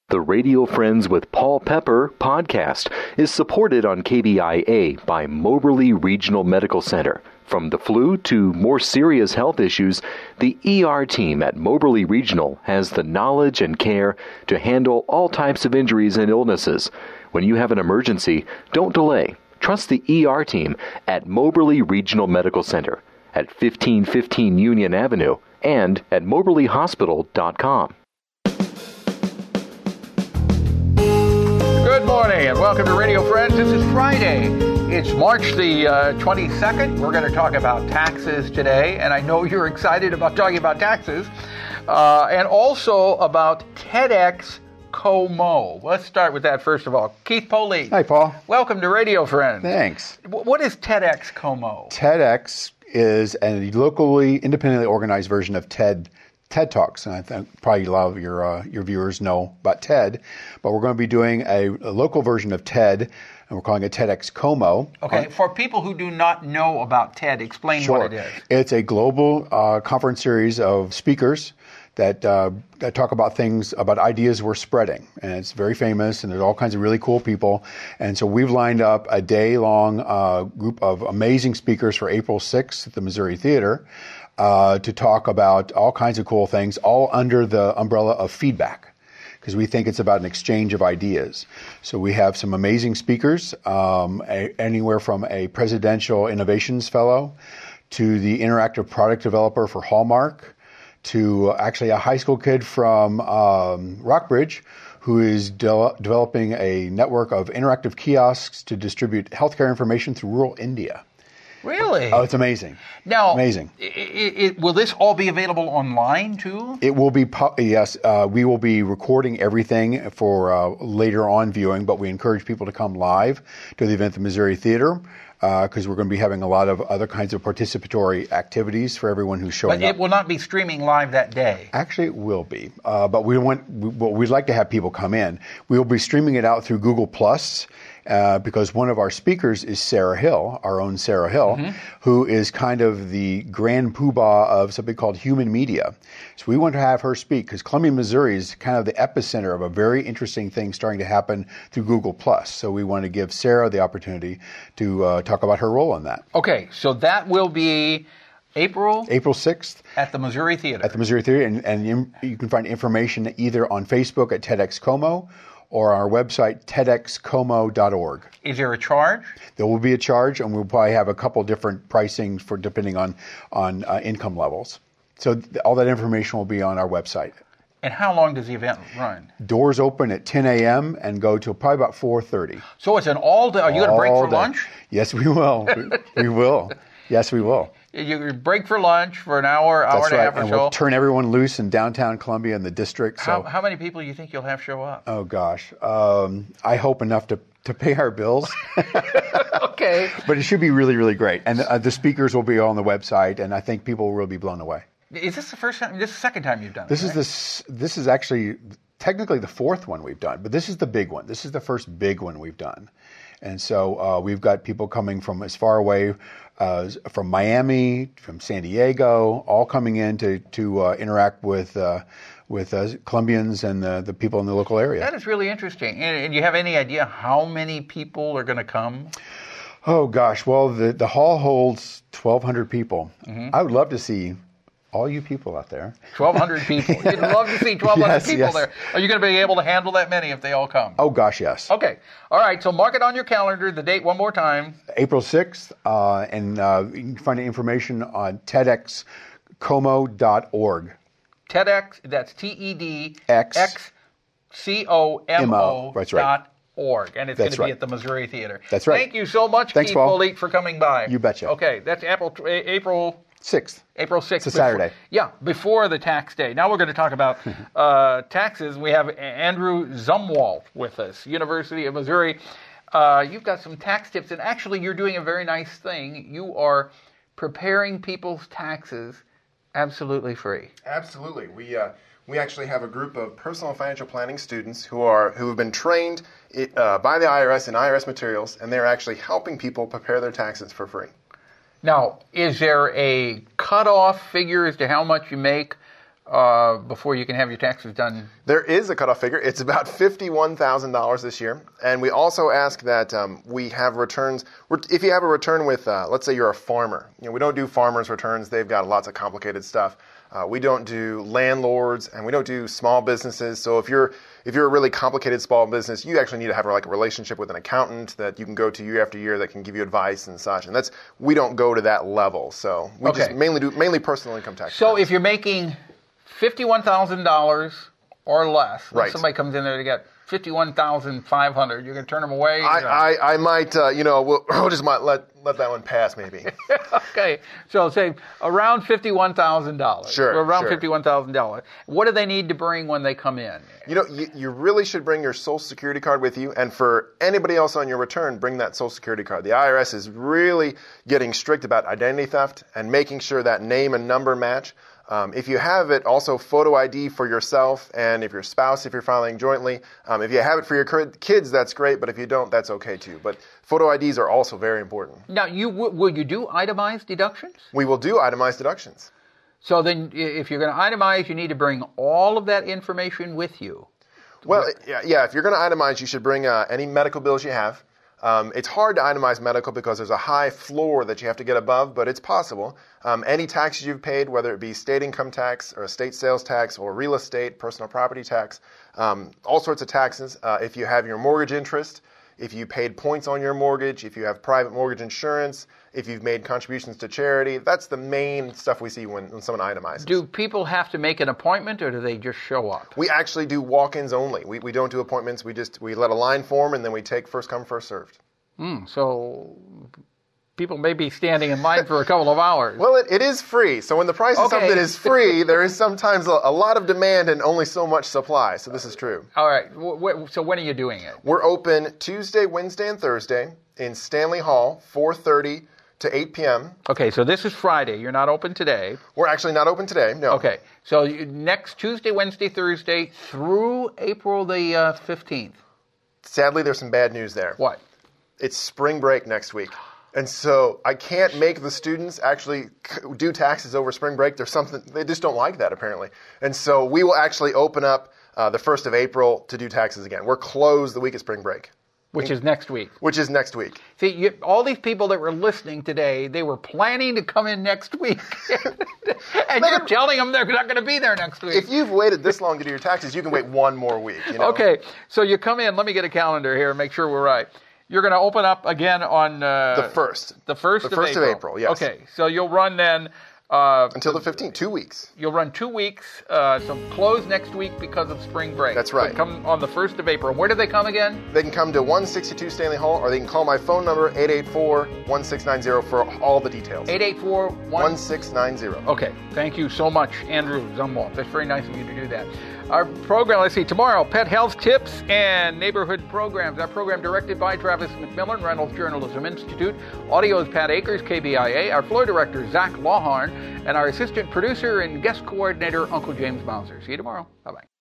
The Radio Friends with Paul Pepper podcast is supported on KBIA by Moberly Regional Medical Center. From the flu to more serious health issues, the ER team at Moberly Regional has the knowledge and care to handle all types of injuries and illnesses. When you have an emergency, don't delay. Trust the ER team at Moberly Regional Medical Center at 1515 Union Avenue and at moberlyhospital.com. Good morning and welcome to Radio Friends. This is Friday. It's March the 22nd. We're going to talk about taxes today, and I know you're excited about talking about taxes, and also about TEDx Como. Let's start with that first of all. Keith Poley. Hi, Paul. Welcome to Radio Friends. Thanks. What is TEDx Como? TEDx is a locally, independently organized version of TED Talks, and I think probably a lot of your viewers know about TED, but we're going to be doing a local version of TED, and we're calling it TEDx Como. Okay, for people who do not know about TED, explain what it is. It's a global conference series of speakers that talk about things, about ideas we're spreading. And it's very famous, and there's all kinds of really cool people. And so we've lined up a day-long group of amazing speakers for April 6th at the Missouri Theater to talk about all kinds of cool things, all under the umbrella of feedback, because we think it's about an exchange of ideas. So we have some amazing speakers, anywhere from a presidential innovations fellow to the interactive product developer for Hallmark, to actually a high school kid from Rockbridge who is developing a network of interactive kiosks to distribute healthcare information through rural India. Really? Oh, it's amazing. Now, amazing. Will this all be available online too? It will be, yes. We will be recording everything for later on viewing, but we encourage people to come live to the event at the Missouri Theater, because we're going to be having a lot of other kinds of participatory activities for everyone who's showing up. But it will not be streaming live that day. Actually, it will be. But we'd like to have people come in. We will be streaming it out through Google Plus, because one of our speakers is Sarah Hill, our own Sarah Hill, who is kind of the grand poobah of something called human media. So we want to have her speak, because Columbia, Missouri is kind of the epicenter of a very interesting thing starting to happen through Google Plus. So we want to give Sarah the opportunity to talk about her role in that. Okay, so that will be April 6th. At the Missouri Theater. At the Missouri Theater, and you can find information either on Facebook at TEDx Como, or our website, tedxcomo.org. Is there a charge? There will be a charge, and we'll probably have a couple different pricing for depending on income levels. So all that information will be on our website. And how long does the event run? Doors open at 10 a.m. and go till probably about 4:30. So it's an all-day. Are you going to break for lunch? Yes, we will. We will. Yes, we will. You break for lunch for an hour and a half or so. And we'll turn everyone loose in downtown Columbia and the district. So how many people do you think you'll have show up? Oh, gosh. I hope enough to pay our bills. Okay. But it should be really, really great. And the speakers will be on the website, and I think people will really be blown away. Is this the first time? This is the second time you've done this? This is actually technically the fourth one we've done, but this is the big one. This is the first big one we've done. And so we've got people coming from as far away from Miami, from San Diego, all coming in to interact with Columbians and the people in the local area. That is really interesting. And you have any idea how many people are going to come? Oh, gosh. Well, the hall holds 1,200 people. I would love to see all you people out there. 1,200 people. You'd love to see 1,200 people there. Are you going to be able to handle that many if they all come? Oh, gosh, yes. Okay. All right. So mark it on your calendar, the date one more time. April 6th. And you can find information on tedxcomo.org. TEDx, that's TEDxCOMO. That's right. .org, and it's going to be at the Missouri Theater. That's right. Thank you so much, Thanks, Keith Paul. Polite, for coming by. You betcha. Okay, that's April 6th. April 6th. It's a Saturday. Before the tax day. Now we're going to talk about taxes. We have Andrew Zumwalt with us, University of Missouri. You've got some tax tips, and actually you're doing a very nice thing. You are preparing people's taxes absolutely free. Absolutely. We actually have a group of personal and financial planning students who have been trained by the IRS in IRS materials, and they're actually helping people prepare their taxes for free. Now, is there a cutoff figure as to how much you make before you can have your taxes done? There is a cutoff figure. It's about $51,000 this year. And we also ask that we have returns. If you have a return with, let's say you're a farmer. We don't do farmers' returns. They've got lots of complicated stuff. We don't do landlords, and we don't do small businesses. So if you're a really complicated small business, you actually need to have a relationship with an accountant that you can go to year after year that can give you advice and such. And we don't go to that level. So we just mainly personal income tax. So if you're making $51,000 or less, right. Somebody comes in there to get $51,500, you're going to turn them away? I might, we'll just might let that one pass maybe. Okay, so say around $51,000. Sure. Around $51,000. What do they need to bring when they come in? You really should bring your Social Security card with you, and for anybody else on your return, bring that Social Security card. The IRS is really getting strict about identity theft and making sure that name and number match. If you have it, also photo ID for yourself and if your spouse, if you're filing jointly. If you have it for your kids, that's great, but if you don't, that's okay too. But photo IDs are also very important. Now, will you do itemized deductions? We will do itemized deductions. So then if you're going to itemize, you need to bring all of that information with you. Well, yeah, if you're going to itemize, you should bring any medical bills you have. It's hard to itemize medical because there's a high floor that you have to get above, but it's possible. Any taxes you've paid, whether it be state income tax or state sales tax or real estate, personal property tax, all sorts of taxes. If you have your mortgage interest, if you paid points on your mortgage, if you have private mortgage insurance, if you've made contributions to charity, that's the main stuff we see when someone itemizes. Do people have to make an appointment or do they just show up? We actually do walk-ins only. We don't do appointments. We let a line form and then we take first come, first served. So people may be standing in line for a couple of hours. Well, it is free. So when the price of something is free, there is sometimes a lot of demand and only so much supply. So this is true. All right. So when are you doing it? We're open Tuesday, Wednesday, and Thursday in Stanley Hall, 4:30 to 8 p.m. Okay, so this is Friday. You're not open today. We're actually not open today, no. Okay, so next Tuesday, Wednesday, Thursday through April the 15th. Sadly, there's some bad news there. What? It's spring break next week. And so I can't make the students actually do taxes over spring break. There's something, they just don't like that apparently. And so we will actually open up the 1st of April to do taxes again. We're closed the week of spring break. Which is next week. Which is next week. See, all these people that were listening today, they were planning to come in next week. And you're telling them they're not going to be there next week. If you've waited this long to do your taxes, you can wait one more week. Okay, so you come in. Let me get a calendar here and make sure we're right. You're going to open up again on... the 1st. The 1st of April, yes. Okay, so you'll run then... until the 15th, 2 weeks. You'll run 2 weeks, so close next week because of spring break. That's right. So come on the 1st of April. Where do they come again? They can come to 162 Stanley Hall, or they can call my phone number, 884-1690, for all the details. 884-1690. Okay, thank you so much, Andrew Zumwalt. That's very nice of you to do that. Our program, let's see, tomorrow, pet health tips and neighborhood programs. Our program directed by Travis McMillan, Reynolds Journalism Institute. Audio is Pat Akers, KBIA. Our floor director, Zach Lawhorn. And our assistant producer and guest coordinator, Uncle James Mauser. See you tomorrow. Bye-bye.